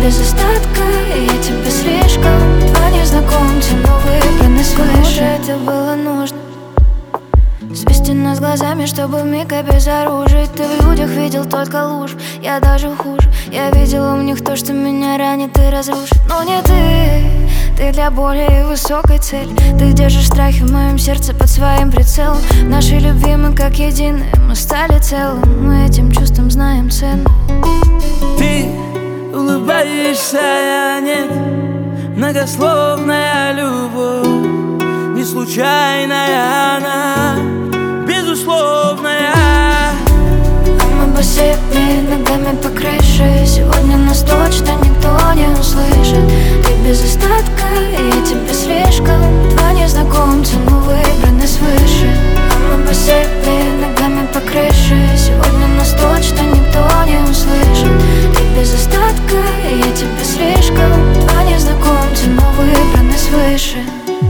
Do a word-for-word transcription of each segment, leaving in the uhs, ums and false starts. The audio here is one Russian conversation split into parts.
без остатка, я тебе слишком. Два незнакомца, но выбраны свыше. Это было нужно свести нас глазами, чтобы вмиг обезоружить. Ты в людях видел только ложь, я даже хуже. Я видела в них то, что меня ранит и разрушит. Но не ты, ты для более высокой цели. Ты держишь страхи в моем сердце под своим прицелом. В нашей любви мы как единые, мы стали целым. Мы этим чувством знаем цену. Ты улыбаешься, я нет. Многословная любовь, не случайная она, безусловная. А мы по себе, ногами по крыше. Сегодня нас точно никто не услышит. Ты без остатка, я тебе слишком. Два незнакомца, но выбраны свыше. А мы по себе, ногами по крыше. Сегодня нас точно никто не услышит. Ты без остатка, я тебе слишком. Два незнакомца, но выбраны свыше.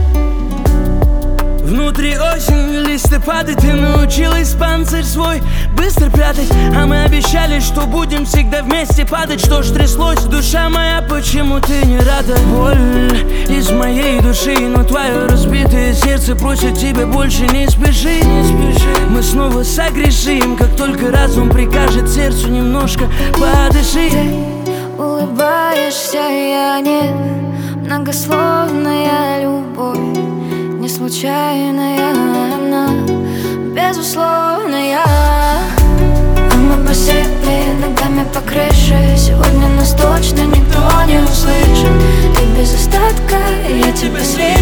Внутри осень, листы падают. Ты научилась панцирь свой быстро прятать. А мы обещали, что будем всегда вместе падать. Что ж тряслось, душа моя, почему ты не рада? Боль из моей души, но твое разбитое сердце просит тебя больше не спеши, не спеши. Мы снова согрешим, как только разум прикажет сердцу немножко подыши. Ты улыбаешься, я нет. Многословная любовь, не случайная она, безусловная. А мы по себе, ногами по крыше. Сегодня нас точно никто не услышит. Ты без остатка, я тебе слишком.